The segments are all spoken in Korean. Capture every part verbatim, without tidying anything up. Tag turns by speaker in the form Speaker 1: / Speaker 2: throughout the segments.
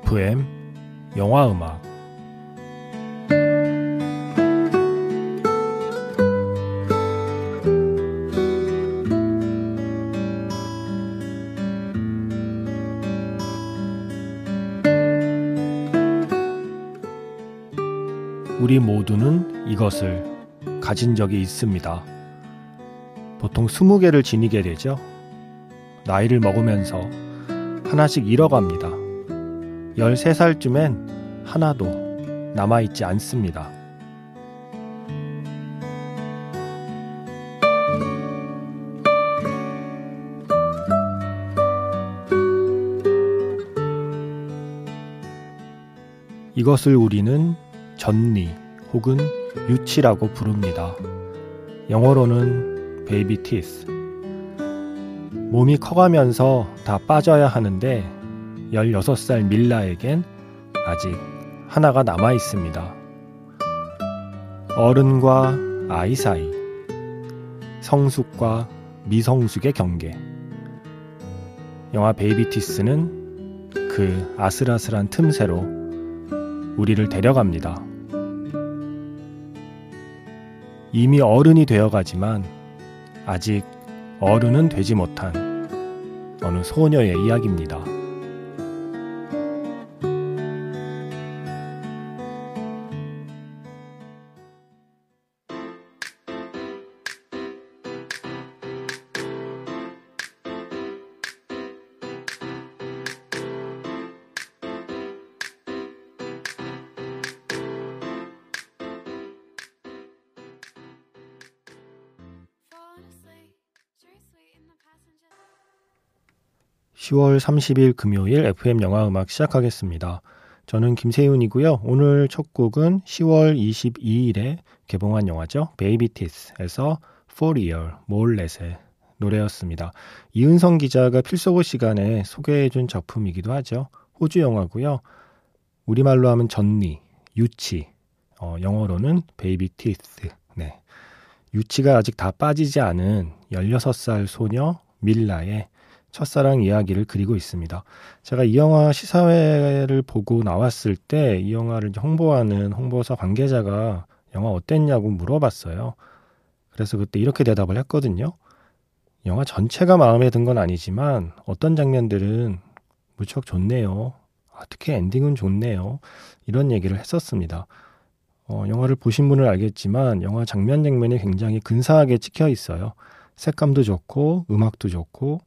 Speaker 1: 에프엠 영화음악. 우리 모두는 이것을 가진 적이 있습니다. 보통 스무 개를 지니게 되죠. 나이를 먹으면서 하나씩 잃어갑니다. 열세 살쯤엔 하나도 남아있지 않습니다. 이것을 우리는 전니 혹은 유치라고 부릅니다. 영어로는 베이비 티스. 몸이 커가면서 다 빠져야 하는데 열여섯 살 밀라에겐 아직 하나가 남아 있습니다. 어른과 아이 사이, 성숙과 미성숙의 경계. 영화 베이비 티스는 그 아슬아슬한 틈새로 우리를 데려갑니다. 이미 어른이 되어가지만 아직 어른은 되지 못한 어느 소녀의 이야기입니다. 시월 삼십일 금요일 에프엠 영화음악 시작하겠습니다. 저는 김세윤이고요. 오늘 첫 곡은 시월 이십이일에 개봉한 영화죠. 베이비 티스에서 For Real, 몰렛의 노래였습니다. 이은성 기자가 필소고 시간에 소개해준 작품이기도 하죠. 호주 영화고요. 우리말로 하면 전니, 유치, 어, 영어로는 베이비 티스. 네. 유치가 아직 다 빠지지 않은 열여섯 살 소녀 밀라의 첫사랑 이야기를 그리고 있습니다. 제가 이 영화 시사회를 보고 나왔을 때 이 영화를 홍보하는 홍보사 관계자가 영화 어땠냐고 물어봤어요. 그래서 그때 이렇게 대답을 했거든요. 영화 전체가 마음에 든 건 아니지만 어떤 장면들은 무척 좋네요. 아, 특히 엔딩은 좋네요. 이런 얘기를 했었습니다. 어, 영화를 보신 분은 알겠지만 영화 장면 장면이 굉장히 근사하게 찍혀 있어요. 색감도 좋고 음악도 좋고,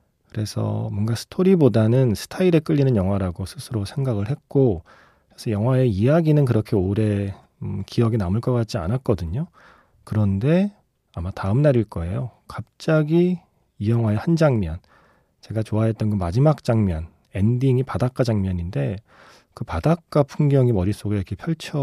Speaker 1: 그래서 뭔가 스토리보다는 스타일에 끌리는 영화라고 스스로 생각을 했고, 그래서 영화의 이야기는 그렇게 오래 음, 기억에 남을 것 같지 않았거든요. 그런데 아마 다음 날일 거예요. 갑자기 이 영화의 한 장면, 제가 좋아했던 그 마지막 장면, 엔딩이 바닷가 장면인데 그 바닷가 풍경이 머릿속에 이렇게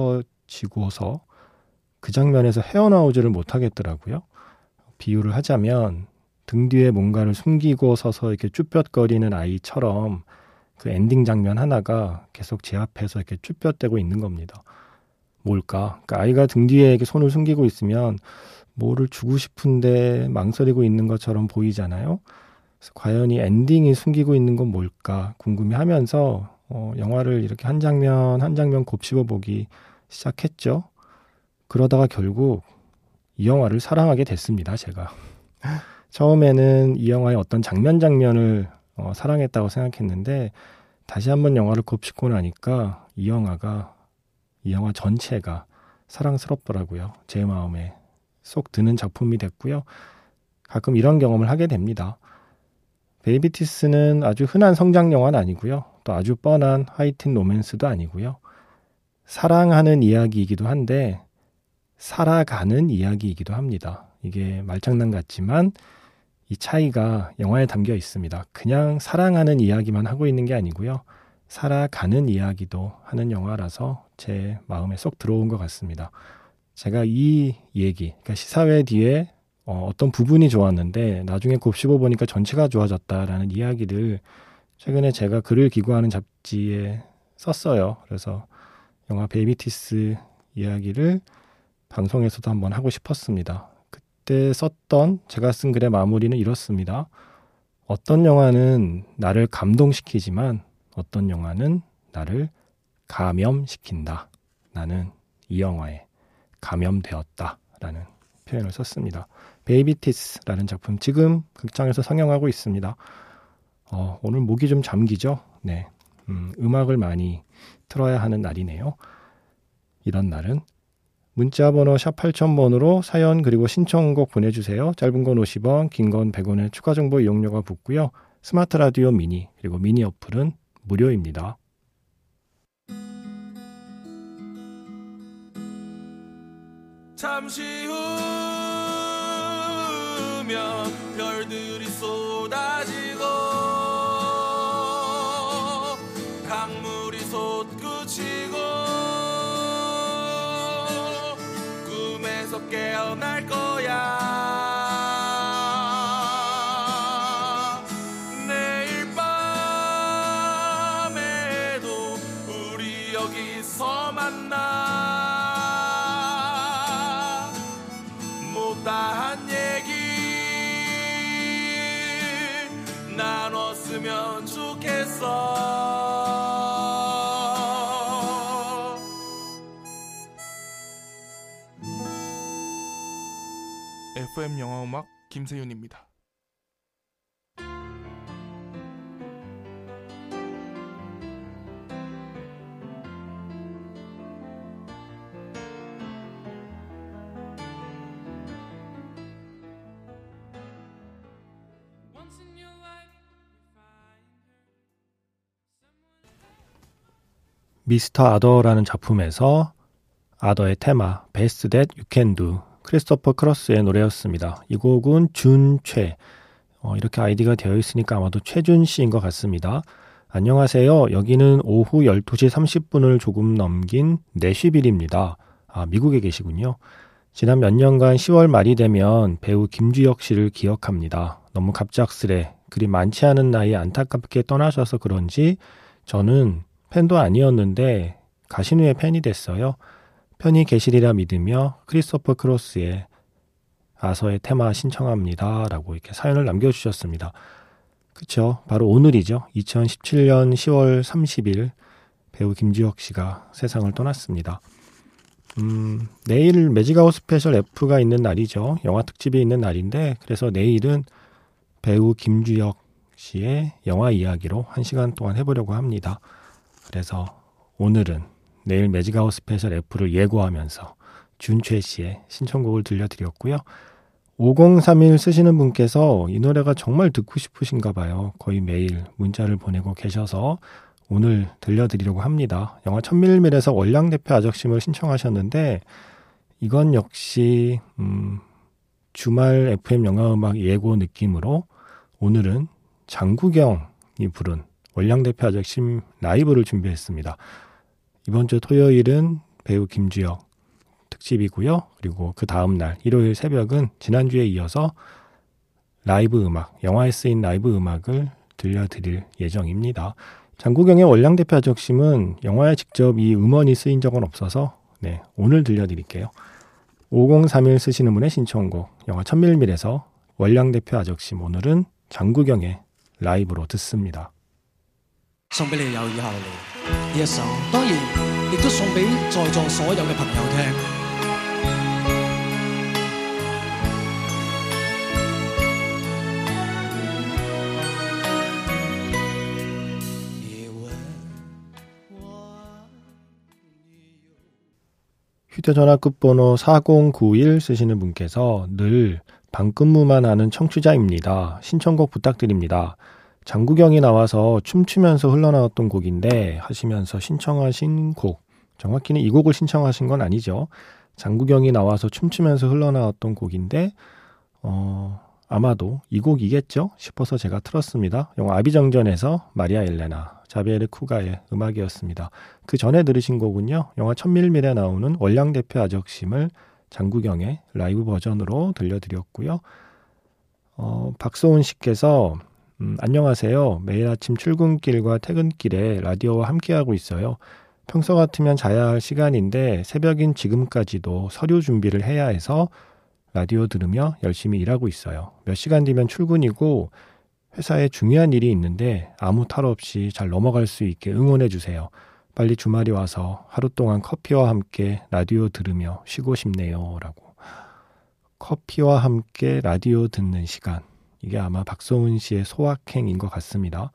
Speaker 1: 펼쳐지고서 그 장면에서 헤어나오지를 못하겠더라고요. 비유를 하자면 등 뒤에 뭔가를 숨기고 서서 이렇게 쭈뼛거리는 아이처럼 그 엔딩 장면 하나가 계속 제 앞에서 이렇게 쭈뼛대고 있는 겁니다. 뭘까? 그러니까 아이가 등 뒤에 이렇게 손을 숨기고 있으면 뭐를 주고 싶은데 망설이고 있는 것처럼 보이잖아요. 그래서 과연 이 엔딩이 숨기고 있는 건 뭘까 궁금해하면서 어, 영화를 이렇게 한 장면 한 장면 곱씹어 보기 시작했죠. 그러다가 결국 이 영화를 사랑하게 됐습니다. 제가. 처음에는 이 영화의 어떤 장면 장면을 어, 사랑했다고 생각했는데 다시 한번 영화를 곱씹고 나니까 이 영화가 이 영화 전체가 사랑스럽더라고요. 제 마음에 쏙 드는 작품이 됐고요. 가끔 이런 경험을 하게 됩니다. 베이비 티스는 아주 흔한 성장 영화는 아니고요. 또 아주 뻔한 하이틴 로맨스도 아니고요. 사랑하는 이야기이기도 한데 살아가는 이야기이기도 합니다. 이게 말장난 같지만 이 차이가 영화에 담겨 있습니다. 그냥 사랑하는 이야기만 하고 있는 게 아니고요. 살아가는 이야기도 하는 영화라서 제 마음에 쏙 들어온 것 같습니다. 제가 이 얘기, 그러니까 시사회 뒤에 어, 어떤 부분이 좋았는데 나중에 곱씹어 보니까 전체가 좋아졌다라는 이야기를 최근에 제가 글을 기고하는 잡지에 썼어요. 그래서 영화 베이비 티스 이야기를 방송에서도 한번 하고 싶었습니다. 그때 썼던 제가 쓴 글의 마무리는 이렇습니다. 어떤 영화는 나를 감동시키지만 어떤 영화는 나를 감염시킨다. 나는 이 영화에 감염되었다. 라는 표현을 썼습니다. 베이비티스라는 작품 지금 극장에서 상영하고 있습니다. 어, 오늘 목이 좀 잠기죠? 네, 음, 음악을 많이 틀어야 하는 날이네요. 이런 날은 문자번호 샵 팔천 번으로 사연 그리고 신청곡 보내주세요. 짧은 건 오십 원, 긴 건 백 원의 추가 정보 이용료가 붙고요. 스마트 라디오 미니 그리고 미니 어플은 무료입니다.
Speaker 2: 잠시 후면 별들이 쏟아지고 강물이 솟구치고 꿈에서 깨어날 거야. 내일 밤에도 우리 여기서 만나. 못다한 얘기 나눴으면 좋겠어.
Speaker 3: 에프엠 영화음악 김세윤입니다.
Speaker 1: 미스터 아더라는 작품에서 아더의 테마 Best That You Can Do 크리스토퍼 크로스의 노래였습니다. 이 곡은 준최 어, 이렇게 아이디가 되어 있으니까 아마도 최준 씨인 것 같습니다. 안녕하세요. 여기는 오후 열두 시 삼십 분을 조금 넘긴 내쉬빌입니다. 아, 미국에 계시군요. 지난 몇 년간 시월 말이 되면 배우 김주혁 씨를 기억합니다. 너무 갑작스레 그리 많지 않은 나이에 안타깝게 떠나셔서 그런지 저는 팬도 아니었는데 가신 후에 팬이 됐어요. 편히 계시리라 믿으며 크리스토퍼 크로스의 아서의 테마 신청합니다. 라고 이렇게 사연을 남겨주셨습니다. 그쵸. 바로 오늘이죠. 이천십칠 년 시월 삼십일 배우 김주혁 씨가 세상을 떠났습니다. 음, 내일 매직아웃 스페셜 F가 있는 날이죠. 영화 특집이 있는 날인데 그래서 내일은 배우 김주혁 씨의 영화 이야기로 한 시간 동안 해보려고 합니다. 그래서 오늘은 내일 매직아웃 스페셜 F를 예고하면서 준최 씨의 신청곡을 들려드렸고요. 오공삼일 쓰시는 분께서 이 노래가 정말 듣고 싶으신가 봐요. 거의 매일 문자를 보내고 계셔서 오늘 들려드리려고 합니다. 영화 천밀밀에서 월량대표 아적심을 신청하셨는데 이건 역시 음, 주말 에프엠 영화음악 예고 느낌으로 오늘은 장국영이 부른 월량대표 아적심 라이브를 준비했습니다. 이번 주 토요일은 배우 김주혁 특집이고요. 그리고 그 다음 날 일요일 새벽은 지난주에 이어서 라이브 음악, 영화에 쓰인 라이브 음악을 들려드릴 예정입니다. 장국영의 월량대표 아적심은 영화에 직접 이 음원이 쓰인 적은 없어서 네, 오늘 들려드릴게요. 오공삼일 쓰시는 분의 신청곡 영화 천밀밀에서 월량대표 아적심 오늘은 장국영의 라이브로 듣습니다.
Speaker 4: 送俾你有以下嘅你呢一首，當然亦都送俾在座所有嘅朋友聽。
Speaker 1: 휴대전화 끝번호 사공구일 쓰시는 분께서 늘 방근무만 하는 청취자입니다. 신청곡 부탁드립니다. 장국영이 나와서 춤추면서 흘러나왔던 곡인데 하시면서 신청하신 곡, 정확히는 이 곡을 신청하신 건 아니죠. 장국영이 나와서 춤추면서 흘러나왔던 곡인데 어, 아마도 이 곡이겠죠 싶어서 제가 틀었습니다. 영화 아비정전에서 마리아 엘레나, 자비에르 쿠가의 음악이었습니다. 그 전에 들으신 곡은요. 영화 천밀밀에 나오는 월량대표 아적심을 장국영의 라이브 버전으로 들려드렸고요. 어, 박소은 씨께서 음, 안녕하세요. 매일 아침 출근길과 퇴근길에 라디오와 함께하고 있어요. 평소 같으면 자야 할 시간인데 새벽인 지금까지도 서류 준비를 해야 해서 라디오 들으며 열심히 일하고 있어요. 몇 시간 뒤면 출근이고 회사에 중요한 일이 있는데 아무 탈 없이 잘 넘어갈 수 있게 응원해 주세요. 빨리 주말이 와서 하루 동안 커피와 함께 라디오 들으며 쉬고 싶네요. 라고. 커피와 함께 라디오 듣는 시간. 이게 아마 박소은 씨의 소확행인 것 같습니다.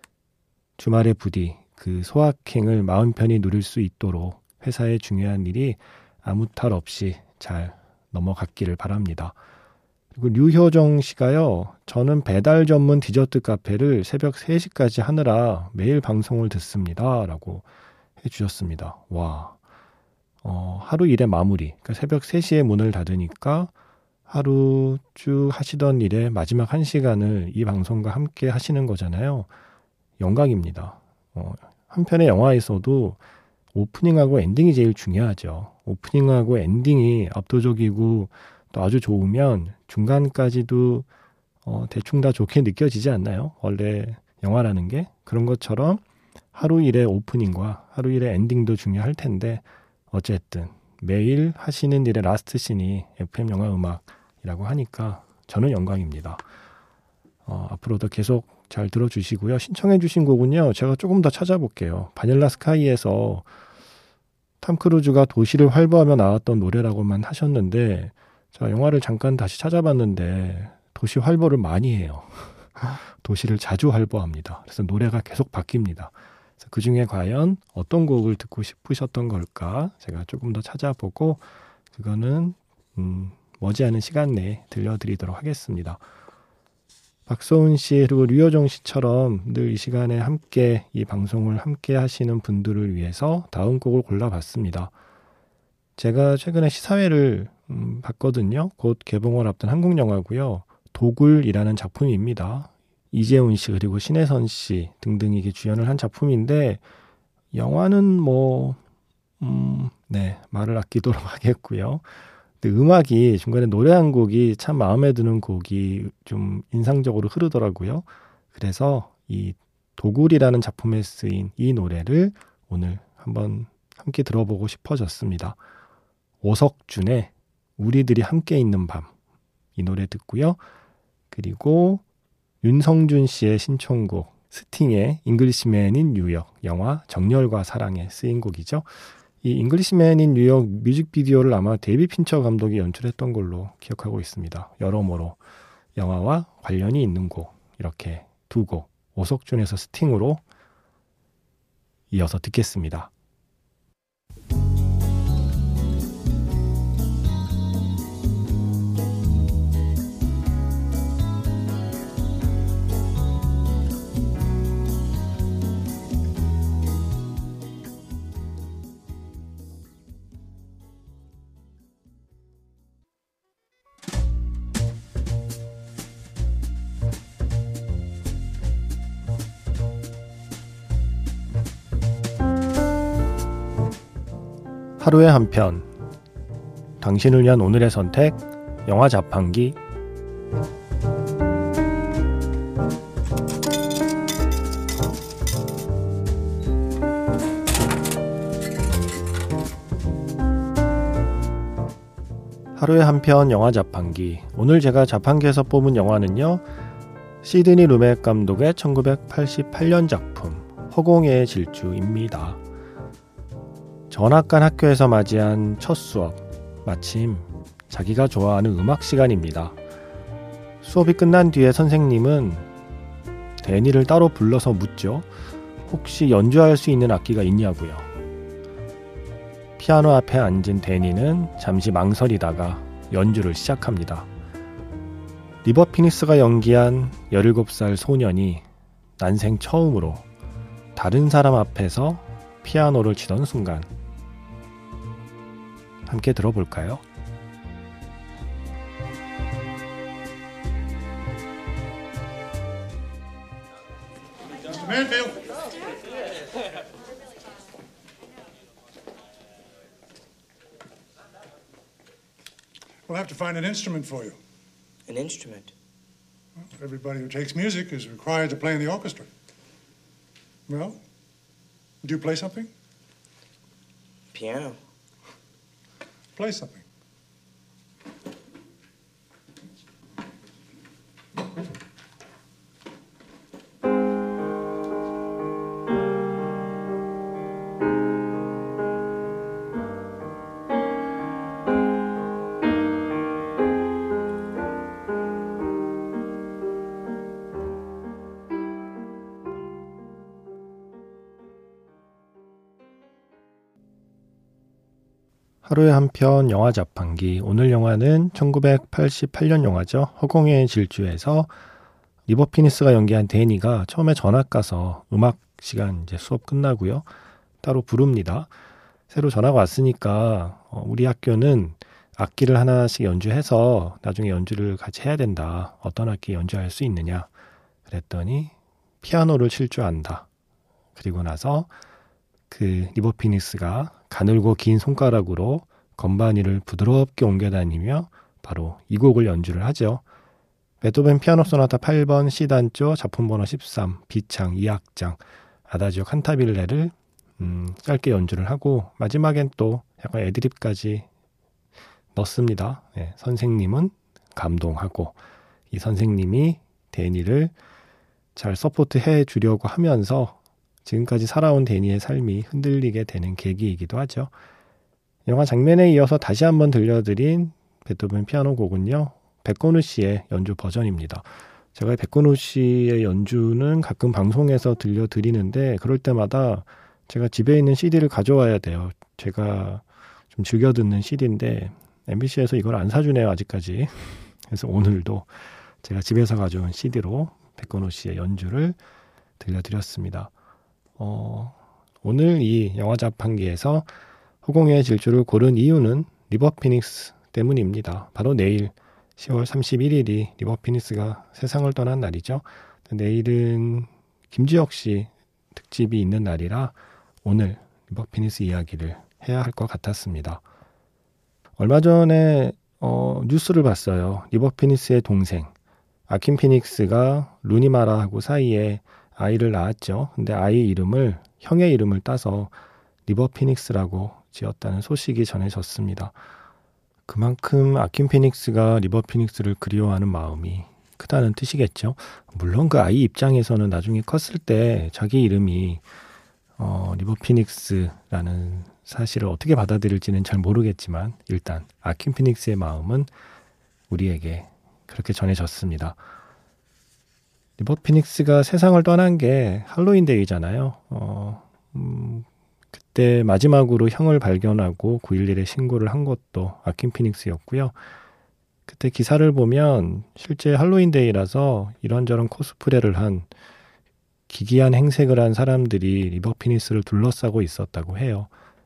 Speaker 1: 주말에 부디 그 소확행을 마음 편히 누릴 수 있도록 회사의 중요한 일이 아무 탈 없이 잘 넘어갔기를 바랍니다. 그리고 류효정 씨가요. 저는 배달 전문 디저트 카페를 새벽 세 시까지 하느라 매일 방송을 듣습니다. 라고 해주셨습니다. 와, 어, 하루 일의 마무리. 그러니까 새벽 세 시에 문을 닫으니까 하루 쭉 하시던 일의 마지막 한 시간을 이 방송과 함께 하시는 거잖아요. 영광입니다. 어, 한편의 영화에서도 오프닝하고 엔딩이 제일 중요하죠. 오프닝하고 엔딩이 압도적이고 또 아주 좋으면 중간까지도 어, 대충 다 좋게 느껴지지 않나요? 원래 영화라는 게 그런 것처럼 하루 일의 오프닝과 하루 일의 엔딩도 중요할 텐데 어쨌든 매일 하시는 일의 라스트 씬이 에프엠 영화 음악이라고 하니까 저는 영광입니다. 어, 앞으로도 계속 잘 들어주시고요. 신청해 주신 곡은요. 제가 조금 더 찾아볼게요. 바닐라 스카이에서 탐 크루즈가 도시를 활보하며 나왔던 노래라고만 하셨는데 자, 영화를 잠깐 다시 찾아봤는데 도시 활보를 많이 해요. 도시를 자주 활보합니다. 그래서 노래가 계속 바뀝니다. 그래서 그중에 과연 어떤 곡을 듣고 싶으셨던 걸까 제가 조금 더 찾아보고 그거는 음, 머지않은 시간 내에 들려드리도록 하겠습니다. 박소은 씨 그리고 류효정 씨처럼 늘 이 시간에 함께 이 방송을 함께 하시는 분들을 위해서 다음 곡을 골라봤습니다. 제가 최근에 시사회를 음, 봤거든요. 곧 개봉을 앞둔 한국 영화고요. 도굴이라는 작품입니다. 이재훈 씨 그리고 신혜선 씨 등등이 주연을 한 작품인데 영화는 뭐 음, 네, 말을 아끼도록 하겠고요. 근데 음악이 중간에 노래 한 곡이 참 마음에 드는 곡이 좀 인상적으로 흐르더라고요. 그래서 이 도굴이라는 작품에 쓰인 이 노래를 오늘 한번 함께 들어보고 싶어졌습니다. 오석준의 우리들이 함께 있는 밤 이 노래 듣고요. 그리고 윤성준 씨의 신청곡 스팅의 잉글리시맨 인 뉴욕 영화 정열과 사랑에 쓰인 곡이죠. 이 잉글리시맨 인 뉴욕 뮤직비디오를 아마 데이비 핀처 감독이 연출했던 걸로 기억하고 있습니다. 여러모로 영화와 관련이 있는 곡 이렇게 두 곡 오석준에서 스팅으로 이어서 듣겠습니다. 하루에 한 편, 당신을 위한 오늘의 선택, 영화 자판기. 하루에 한 편 영화 자판기. 오늘 제가 자판기에서 뽑은 영화는요, 시드니 루맥 감독의 천구백팔십팔 년 작품 허공의 질주입니다. 전학 간 학교에서 맞이한 첫 수업, 마침 자기가 좋아하는 음악 시간입니다. 수업이 끝난 뒤에 선생님은 데니를 따로 불러서 묻죠. 혹시 연주할 수 있는 악기가 있냐고요. 피아노 앞에 앉은 데니는 잠시 망설이다가 연주를 시작합니다. 리버 피니스가 연기한 열일곱 살 소년이 난생 처음으로 다른 사람 앞에서 피아노를 치던 순간 함께 들어볼까요?
Speaker 5: Manfield. We'll have to find an instrument for you.
Speaker 6: An instrument?
Speaker 5: Well, everybody who takes music is required to play in the orchestra. Well, do you play something?
Speaker 6: Piano.
Speaker 5: Play something.
Speaker 1: 하루에 한 편 영화 자판기. 오늘 영화는 천구백팔십팔 년 영화죠. 허공의 질주에서 리버 피니스가 연기한 데니가 처음에 전학 가서 음악 시간 이제 수업 끝나고요. 따로 부릅니다. 새로 전화가 왔으니까 어, 우리 학교는 악기를 하나씩 연주해서 나중에 연주를 같이 해야 된다. 어떤 악기 연주할 수 있느냐. 그랬더니 피아노를 칠 줄 안다. 그리고 나서 그 리버 피니스가 가늘고 긴 손가락으로 건반이를 부드럽게 옮겨다니며 바로 이 곡을 연주를 하죠. 베토벤 피아노 소나타 팔 번 C단조 작품번호 십삼 B창 이 악장 아다지오 칸타빌레를 음, 짧게 연주를 하고 마지막엔 또 약간 애드립까지 넣습니다. 네, 선생님은 감동하고 이 선생님이 데니를 잘 서포트해 주려고 하면서 지금까지 살아온 데니의 삶이 흔들리게 되는 계기이기도 하죠. 영화 장면에 이어서 다시 한번 들려드린 베토벤 피아노 곡은요. 백건우 씨의 연주 버전입니다. 제가 백건우 씨의 연주는 가끔 방송에서 들려드리는데 그럴 때마다 제가 집에 있는 씨디를 가져와야 돼요. 제가 좀 즐겨 듣는 씨디인데 엠비씨에서 이걸 안 사주네요. 아직까지. 그래서 오늘도 제가 집에서 가져온 씨디로 백건우 씨의 연주를 들려드렸습니다. 어, 오늘 이 영화 자판기에서 허공의 질주를 고른 이유는 리버 피닉스 때문입니다. 바로 내일 시월 삼십일일이 리버 피니스가 세상을 떠난 날이죠. 내일은 김지혁 씨 특집이 있는 날이라 오늘 리버 피니스 이야기를 해야 할 것 같았습니다. 얼마 전에 어, 뉴스를 봤어요. 리버 피니스의 동생 아킨 피닉스가 루니마라하고 사이에 아이를 낳았죠. 근데 아이 이름을 형의 이름을 따서 리버 피닉스라고 지었다는 소식이 전해졌습니다. 그만큼 아킨 피닉스가 리버 피닉스를 그리워하는 마음이 크다는 뜻이겠죠. 물론 그 아이 입장에서는 나중에 컸을 때 자기 이름이 어, 리버 피닉스라는 사실을 어떻게 받아들일지는 잘 모르겠지만 일단 아킨 피닉스의 마음은 우리에게 그렇게 전해졌습니다. 리버 피닉스가 세상을 떠난 게 할로윈데이잖아요. 어, 음, 그때 마지막으로 형을 발견하고 구일일에 신고를 한 것도 아킨 피닉스였고요. 그때 기사를 보면 실제 할로윈데이라서 이런저런 코스프레를 한 기괴한 행색을 한 사람들이 리버 피닉스를 둘러싸고 있었다고 해요.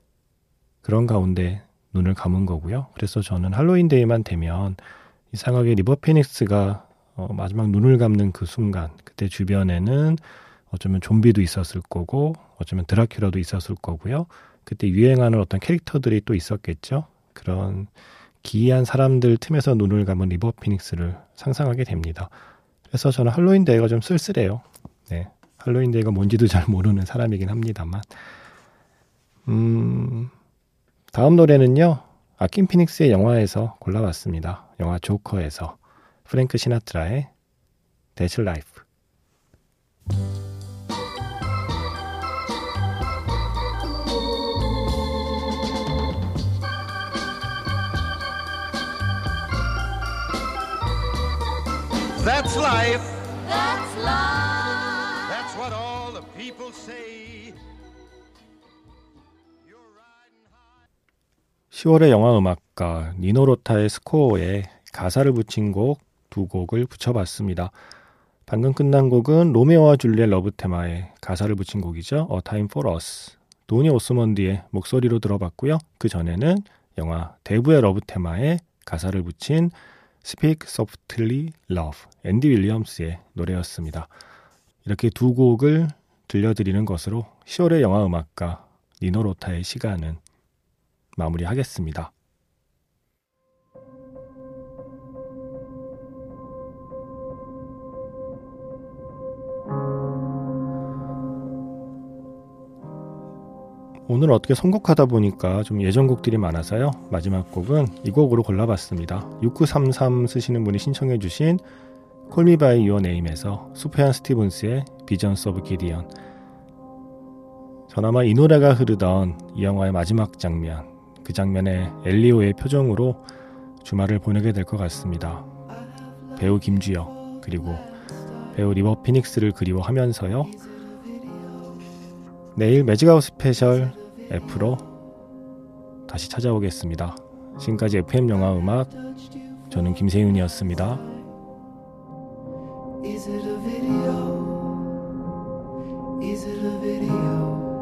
Speaker 1: 그런 가운데 눈을 감은 거고요. 그래서 저는 할로윈데이만 되면 이상하게 리버 피닉스가 어, 마지막 눈을 감는 그 순간 그때 주변에는 어쩌면 좀비도 있었을 거고 어쩌면 드라큘라도 있었을 거고요. 그때 유행하는 어떤 캐릭터들이 또 있었겠죠. 그런 기이한 사람들 틈에서 눈을 감은 리버 피닉스를 상상하게 됩니다. 그래서 저는 할로윈데이가 좀 쓸쓸해요. 네, 할로윈데이가 뭔지도 잘 모르는 사람이긴 합니다만 음, 다음 노래는요. 아킨 피닉스의 영화에서 골라왔습니다. 영화 조커에서 프랭크 시나트라의 That's Life.
Speaker 2: That's life.
Speaker 6: That's life.
Speaker 2: That's what all the people say.
Speaker 1: 시월의 영화 음악가 니노 로타의 스코어에 가사를 붙인 곡 두 곡을 붙여봤습니다. 방금 끝난 곡은 로메오와 줄리엣 러브 테마에 가사를 붙인 곡이죠. A Time for Us. 도니 오스먼드의 목소리로 들어봤고요. 그 전에는 영화 대부의 러브 테마에 가사를 붙인 Speak Softly Love, 앤디 윌리엄스의 노래였습니다. 이렇게 두 곡을 들려드리는 것으로 시월의 영화 음악가 니노 로타의 시간은 마무리하겠습니다. 오늘 어떻게 선곡하다 보니까 좀 예전 곡들이 많아서요. 마지막 곡은 이 곡으로 골라봤습니다. 육구삼삼 쓰시는 분이 신청해 주신 Call Me By Your Name에서 수페안 스티븐스의 Visions of Gideon. 전 아마 이 노래가 흐르던 이 영화의 마지막 장면, 그 장면에 엘리오의 표정으로 주말을 보내게 될 것 같습니다. 배우 김주혁 그리고 배우 리버 피닉스를 그리워하면서요. 내일 매직아웃 스페셜 F로 다시 찾아오겠습니다. 지금까지 에프엠 영화 음악 저는 김세윤이었습니다.
Speaker 7: Is it a video? Is it a video?